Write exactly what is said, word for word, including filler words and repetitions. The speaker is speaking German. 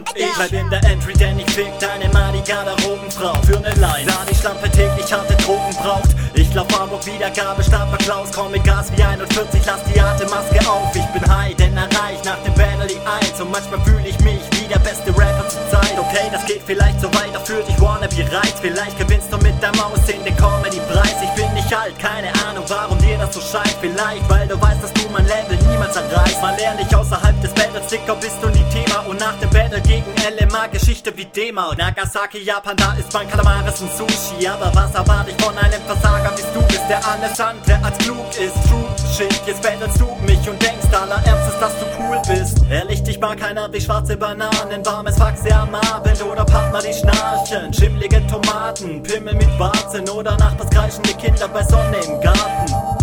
Ich bleib in der Entry, denn ich fick deine mal die Garderobenfrau. Für ne Line, da die Schlampe täglich harte Drogen braucht. Ich glaub Hamburg, Wiedergabe, Stapler Klaus. Komm mit Gas wie einundvierzig, lass die Atemmaske auf. Ich bin high, denn erreich nach dem Battle die Eins. Und manchmal fühl ich mich wie der beste Rapper zur Zeit. Okay, das geht vielleicht so weiter für dich, wannabe reiz. Vielleicht gewinnst du mit der Maus in den Comedy-Preis. Ich bin nicht alt, keine Ahnung, warum dir das so scheint. Vielleicht, weil du weißt, dass du mein Level niemals erreichst. Mal ehrlich, außerhalb des Battles, Dicker, bist du nie Thema. Und nach dem Battle gegen L M A, Geschichte wie Dema. Nagasaki, Japan, da ist mein Kalamaris und Sushi. Aber was erwarte ich von einem Versager, bis du bist, der alles andere als klug ist. True shit, jetzt battlest du mich und denkst aller Ernstes, dass du cool bist. Ehrlich, dich mag keiner wie schwarze Bananen, warmes Faxe am Abend oder Partner, die schnarchen. Schimmlige Tomaten, Pimmel mit Warzen oder Nachbars kreischende Kinder bei Sonne im Garten.